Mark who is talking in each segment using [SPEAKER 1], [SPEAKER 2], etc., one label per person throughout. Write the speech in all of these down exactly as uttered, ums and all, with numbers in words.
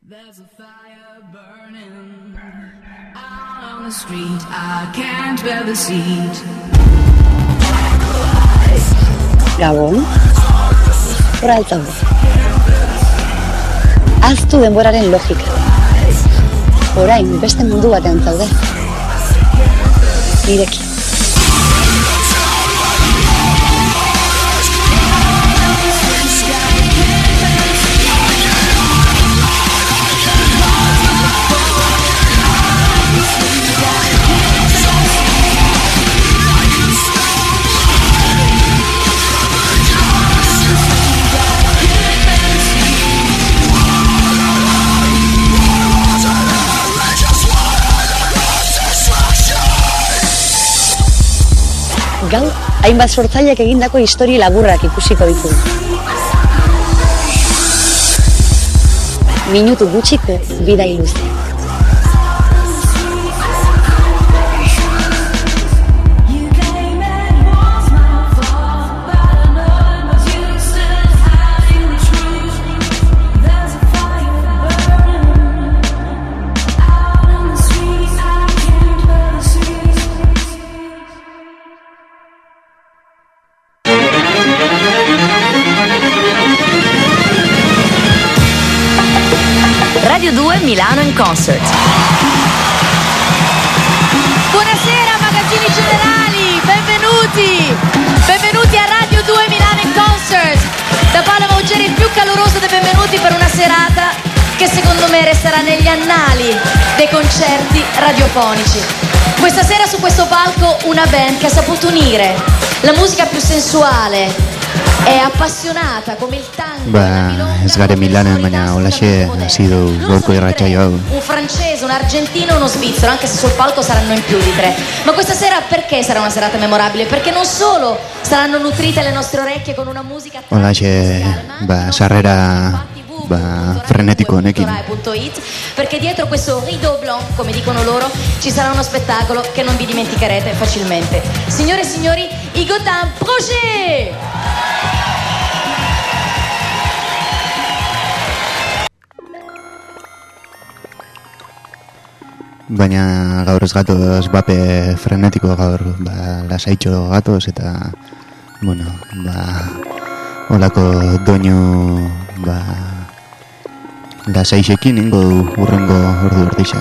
[SPEAKER 1] There's a fire burning out on the street. I can't bear the seat.
[SPEAKER 2] Gabon, hora altzaude. Aztu denboraren logika. Orain beste mundu batean zaude. Nireki. Gaur, hainbat sortzaileak egindako historia laburrak ikusiko ditugu. Minutu gutxiko bidai luze.
[SPEAKER 3] Radio due Milano in Concert.
[SPEAKER 4] Buonasera magazzini generali, benvenuti! Benvenuti a Radio due Milano in Concert. Da Paolo Maugeri il più caloroso dei benvenuti per una serata che secondo me resterà negli annali dei concerti radiofonici. Questa sera su questo palco una band che ha saputo unire la musica più sensuale e appassionata come il tango.
[SPEAKER 5] Ba, ez gare Milanen, baina holaxe hasi du gaurko irratsaio hau.
[SPEAKER 4] Un francese, un argentino e uno svizzero, anche se sul palco saranno in più di tre. Ma questa sera perché sarà una serata memorabile? Perché non solo saranno nutrite le nostre orecchie con una musica
[SPEAKER 5] holaxe, ba, sarrera ba, frenetico honekin.
[SPEAKER 4] Perché dietro questo rideau blanc, come dicono loro, ci sarà uno spettacolo che non vi dimenticherete facilmente. Signore e signori, Igotan Projet!
[SPEAKER 5] Baina gaur ez gatoz bape frenetiko, gaur ba, lasaitxo gatoz eta bueno, ba, olako doinu ba, lasaixekin ingo urrengo ordu ordixa.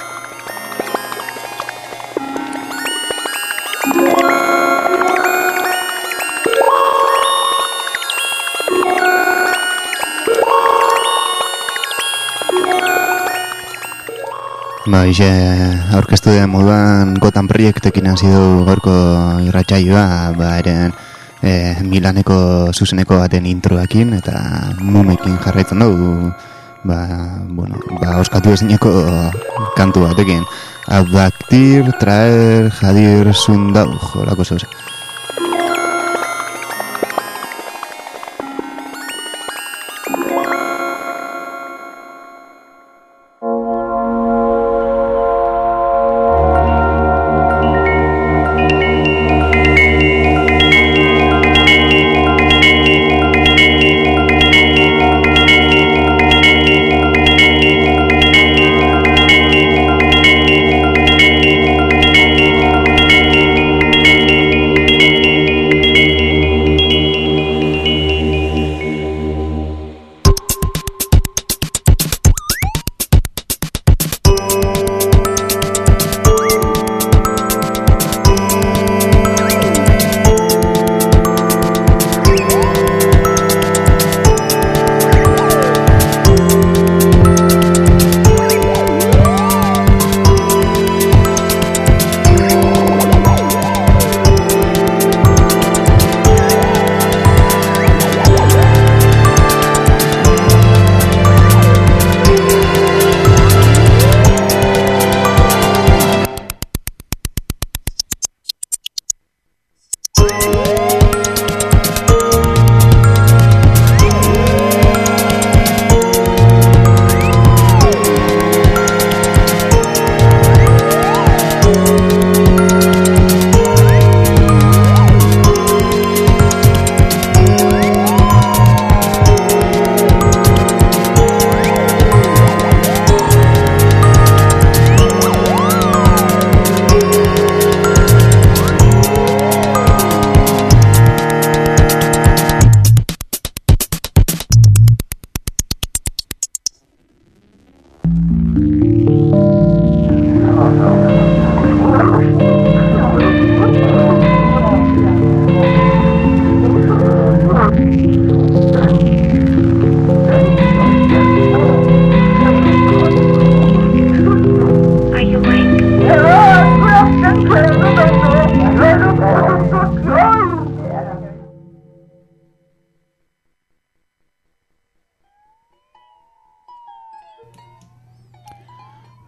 [SPEAKER 5] Ba, ixe, aurkeztu den moduan Gotham Projectekin hasi du gaurko irratsaioa, ba, eren e, Milaneko zuzeneko baten introakin eta mumekin jarraitzen dugu, ba, bueno, ba, oskatu ezineko kantu batekin. Abdaktir, traer, jadir, zundau, jolako zauze.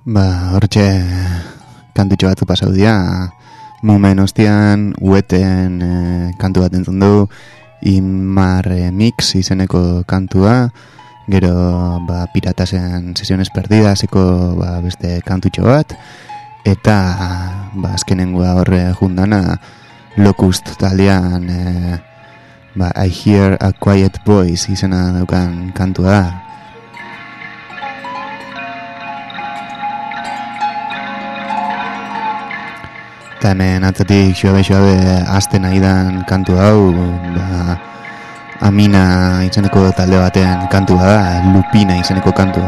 [SPEAKER 5] Ba, hortxe kantutxo batzu pasau dira, Mumen ostian, ueten e, kantu bat entzun du, Inmar e, Mix izeneko kantua, gero ba, Piratasen Sesiones Perdidaseko ba, beste kantutxo bat, eta ba, azkenengoa horre jundana, Locust taldean e, ba, I Hear a Quiet Voice izena daukan kantua da. Eta hemen atzatik xoabe-xoabe azten aidan kantu hau, ba, Amina izeneko talde baten kantua da, Lupina izeneko kantua.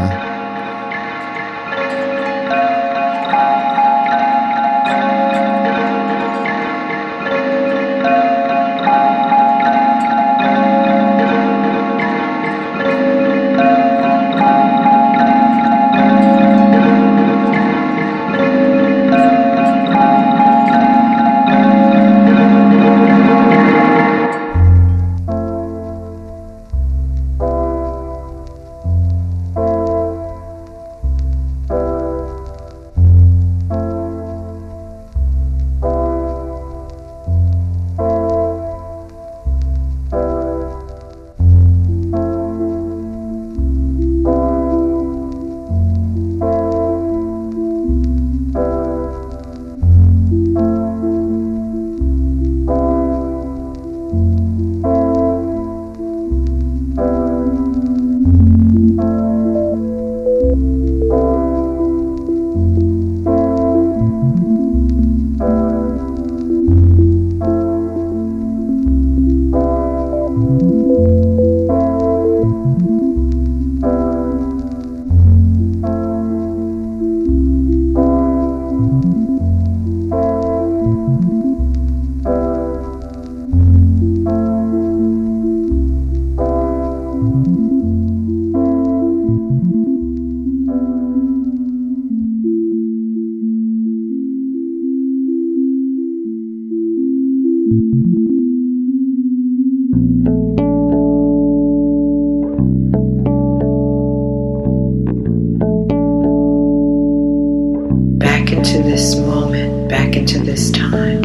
[SPEAKER 6] Back into this moment, back into this time.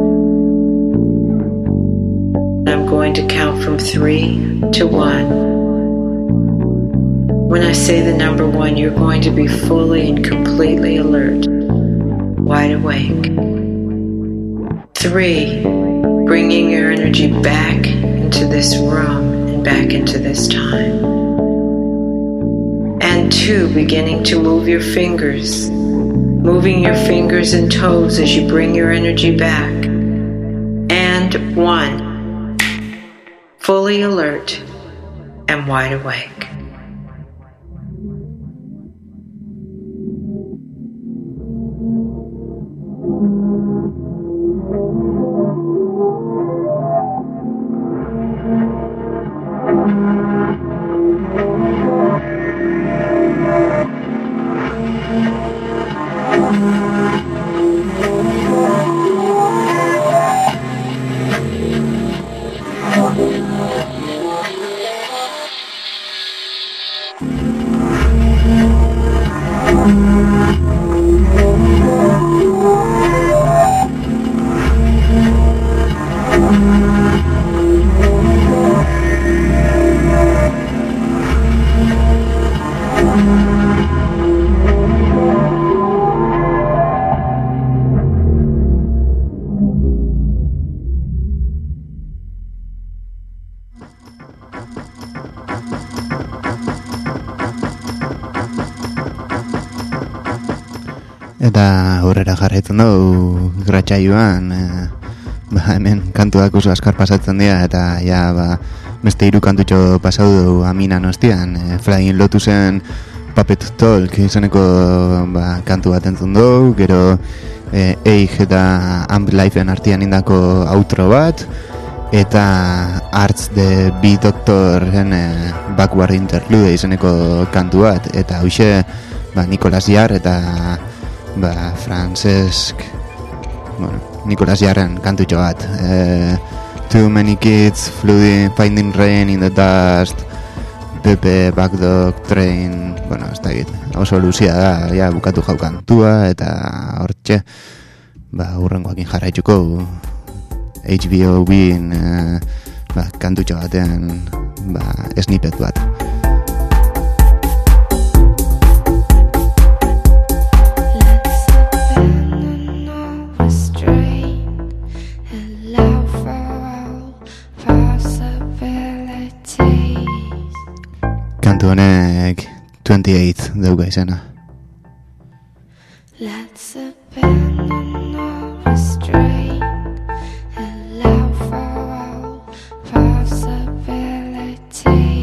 [SPEAKER 6] I'm going to count from three to one. When I say the number one, you're going to be fully and completely alert, wide awake. Three, bringing your energy back into this room and back into this time. And two, beginning to move your fingers, moving your fingers and toes as you bring your energy back. And one, fully alert and wide awake.
[SPEAKER 5] Eta horrera jarraitzen dugu gratxaioan, e, ba, hemen kantuak oso askar pasatzen dira, eta ja, ba, beste hiru kantutxo pasau dugu Aminan ostian, e, Flying Lotusen Puppet Talk izeneko ba, kantu bat entzun dugu, gero e, Eig eta Amp Lifeen artian indako outro bat, eta Arts the Bee Doctoren e, Backward Interlude izeneko kantu bat, eta hoxe ba, Nicolas Jarre eta ba, Francesc, bueno, Nicolas Jarren kantutxo bat. Eh, too many kids, flooding, finding rain in the dust, Pepe, Backdog, Train, bueno, ez da egit. oso luzia da, ja, bukatu jau kantua, eta hortxe, ba, hurrengoakin jarraituko H B O bin uh, ba, kantutxo batean ba, snippet bat. Kantu honek twenty-eight dauka izena.
[SPEAKER 7] Let's abandon all restraint, allow for all possibilities.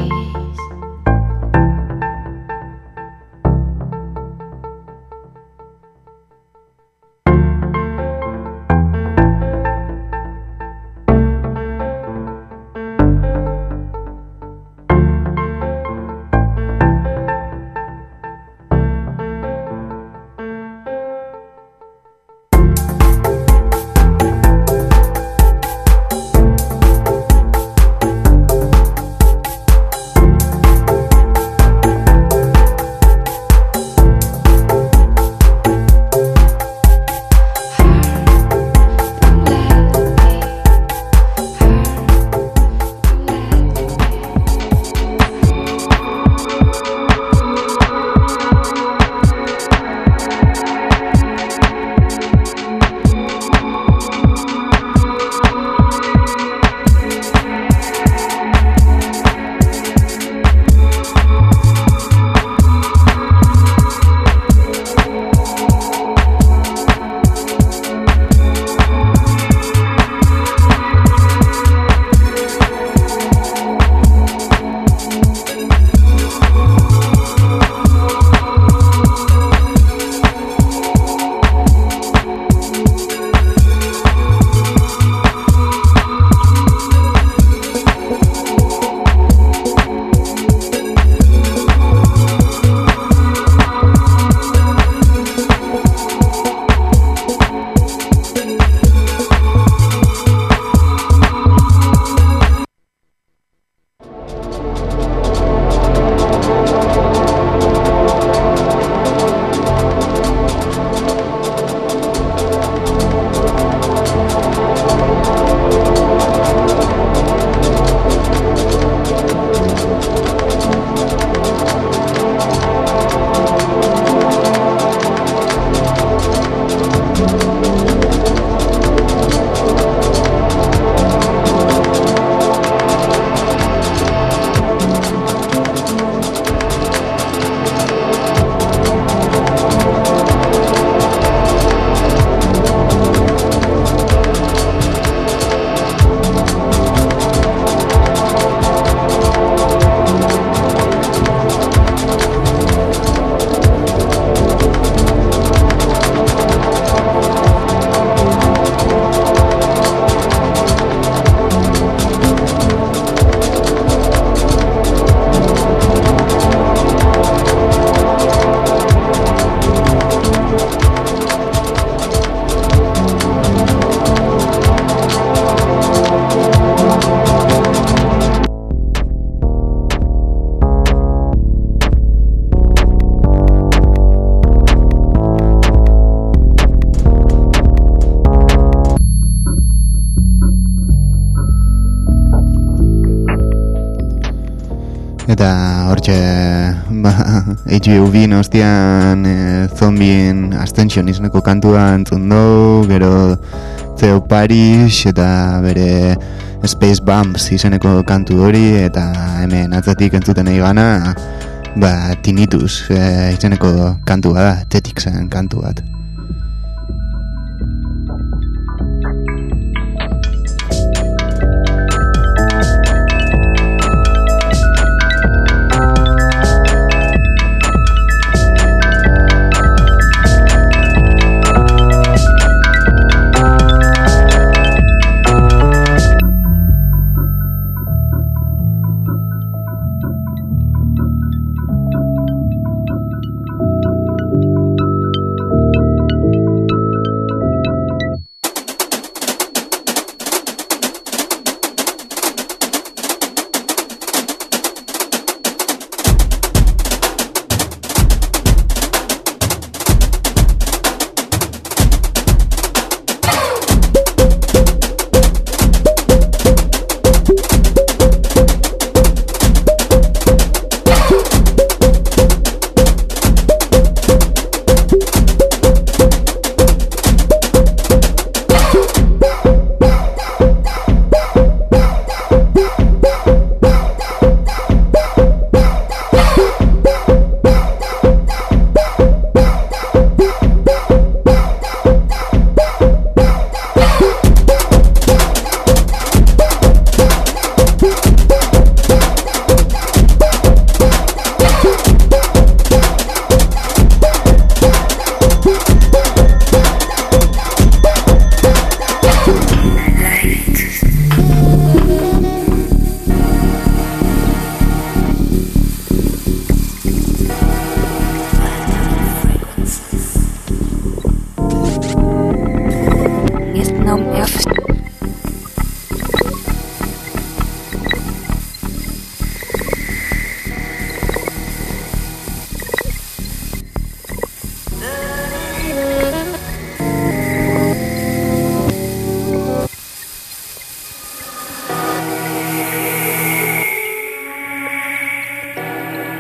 [SPEAKER 5] Eta hortxe ba, H B O bin ostian e, zombien Ascension izeneko kantua entzun dugu, gero Theo Paris eta bere Space Bumps izeneko kantu hori, eta hemen atzatik entzuten nahi gana ba, Tinnitus e, izeneko kantua da, Tetixen kantu bat.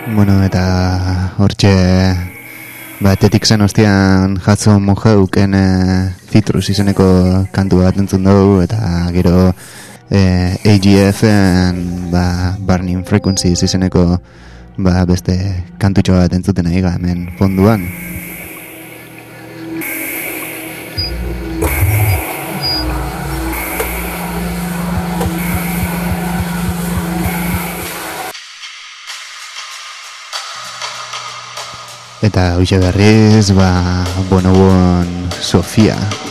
[SPEAKER 5] Bueno, eta hortxe batetik zen ostian Hudson Mohawken e, Citrus izeneko kantu bat entzun dugu, eta gero e, A G F-en ba, Burning Frequencies izeneko ba, beste kantutxo bat entzuten ari ga hemen fonduan. Eta hoxe berriz, ba, Bonobon Sofia.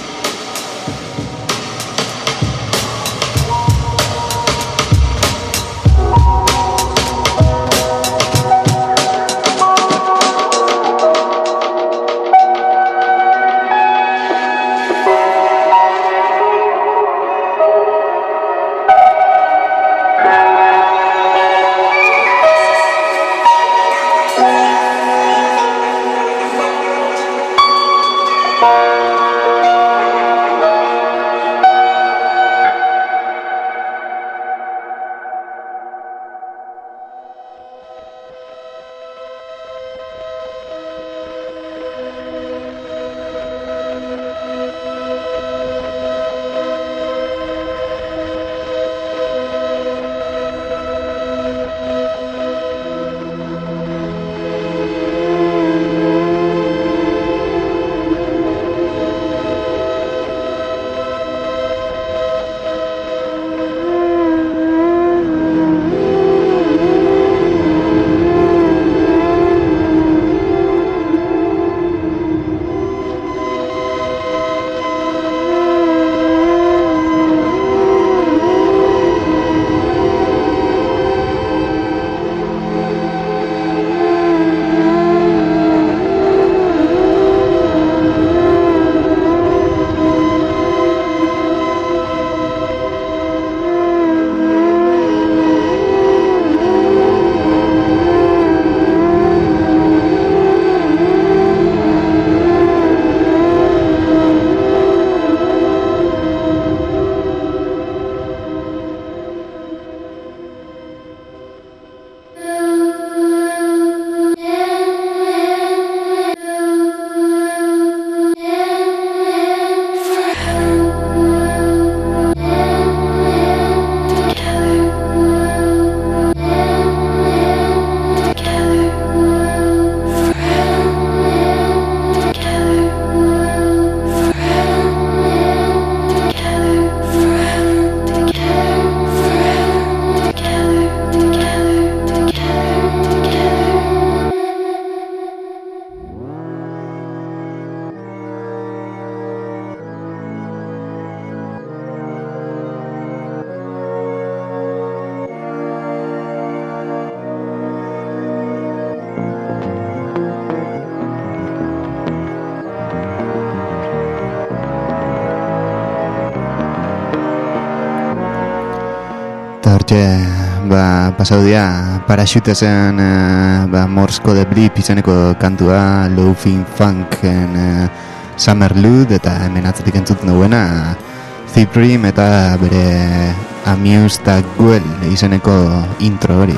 [SPEAKER 5] Ba, pasau dia Parachutesen uh, ba, Morsko de Blip izeneko kantua Loafing Funken uh, Summer Lud, eta hemen atzatik entzuten duena Thiprim eta bere Amused at Well izeneko intro hori.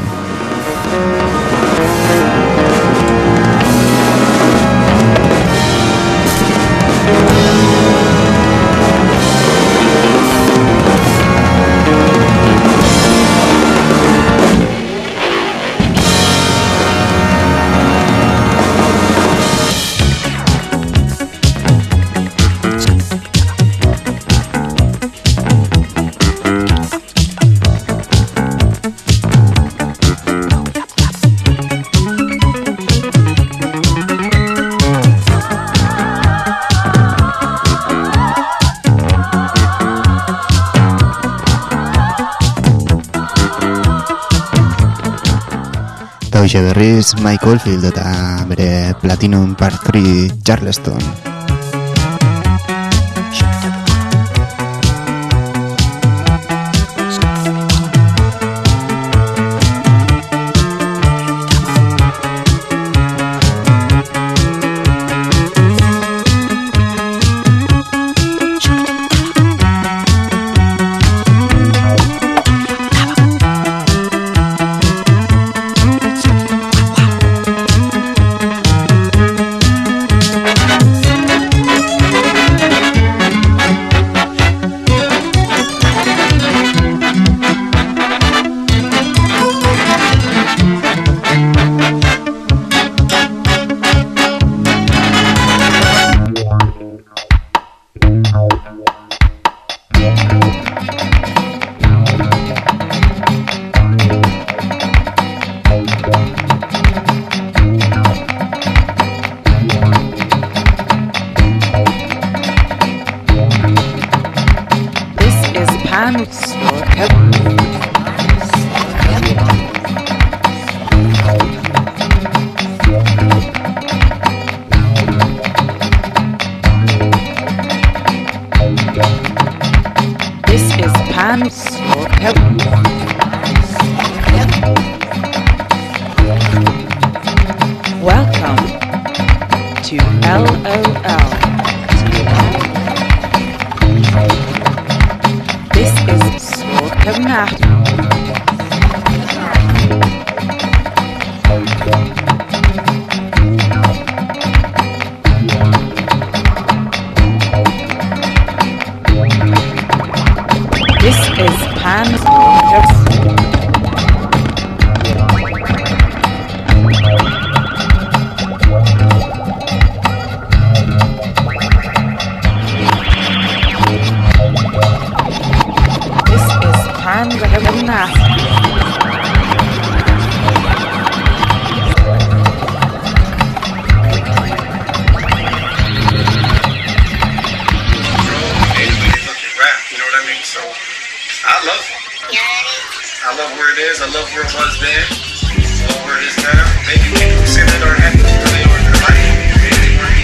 [SPEAKER 5] Hoxe berriz Mike Oldfield eta bere Platinum Part three Charleston.
[SPEAKER 7] Wow.
[SPEAKER 8] pan. This is pan. Welcome to L O L. This is Sorgennacht. This is Pan.
[SPEAKER 9] I love where it was then. I love where it is now. Maybe people say that are happy where they are in their life. Maybe they weren't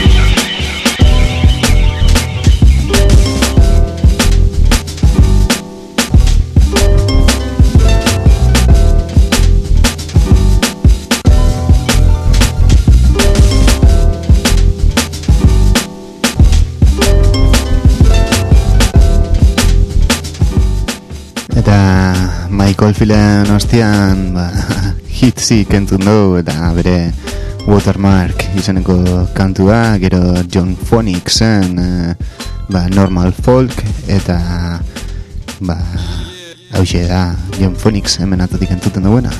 [SPEAKER 5] Michael Filen ostian ba, hitzi kentun dugu eta bere Watermark izeneko kantua, gero John Phoenixen eh, ba, Normal Folk eta ba, hauxe da John Phoenix hemen atatik entuten duena.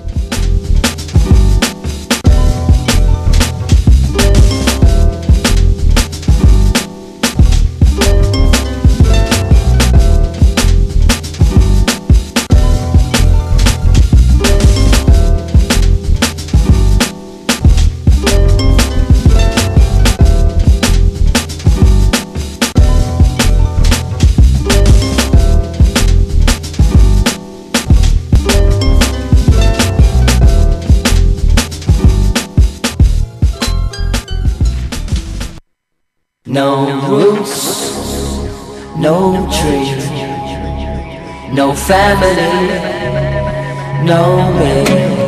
[SPEAKER 10] No roots, no tree, no family, no me.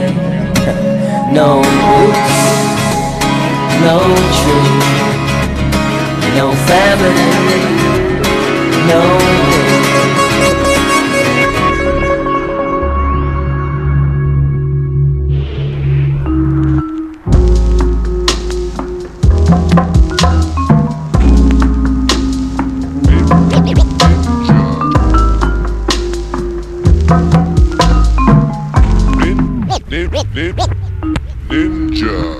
[SPEAKER 10] No roots, no tree, no family, no me.
[SPEAKER 11] Ninja.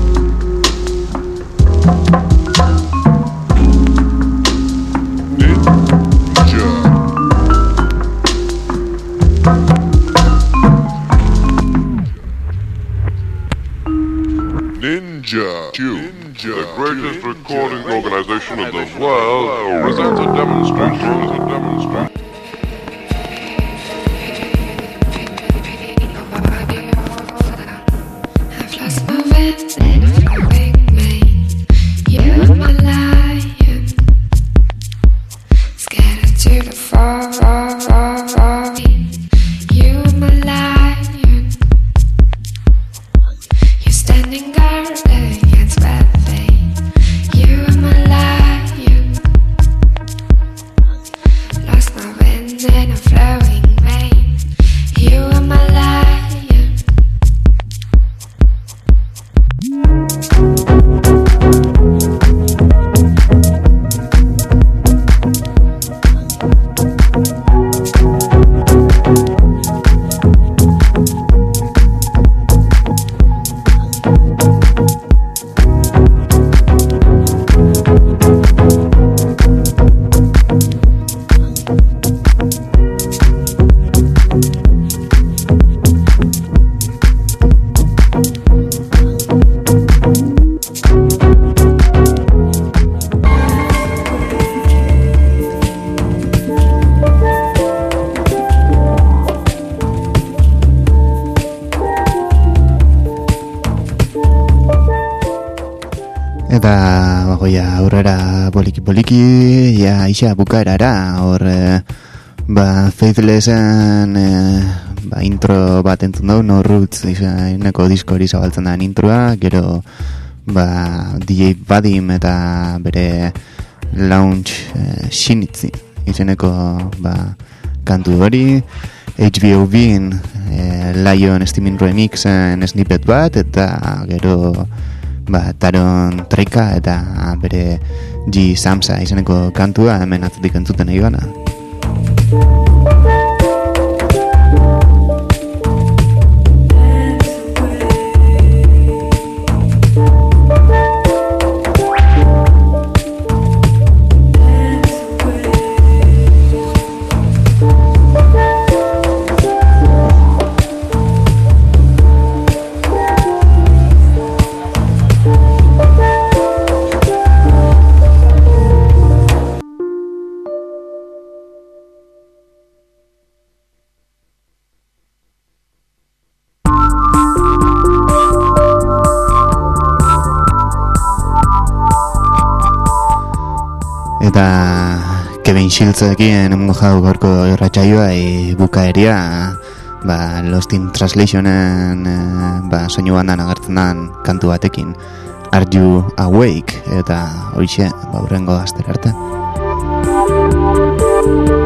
[SPEAKER 11] Ninja Q, the greatest recording organization in the world, presents a demonstration. A demonstration.
[SPEAKER 5] Eta bagoia aurrera poliki-poliki, ja isa bukaerara, hor e, ba Faithlesen e, ba, intro bat entzun dugu, No Roots izeneko disko hori zabaltzen da introa, gero ba D J Vadim eta bere Lounge e, Shinitzi izeneko ba, kantu hori, H B O B-in e, Lion Steaming Remixen snippet bat, eta gero ba, Taron Treika eta bere G Samsa izeneko kantua hemen atzetik entzuten nahi gana. Eta Kevin Shields-ekin emongo jau gaurko irratsaioa e, bukaeria ba, Lost in Translationen e, ba, soinu bandan agertzen dan kantu batekin, Are You Awake? Eta hoixe, ba, hurrengo astera arte.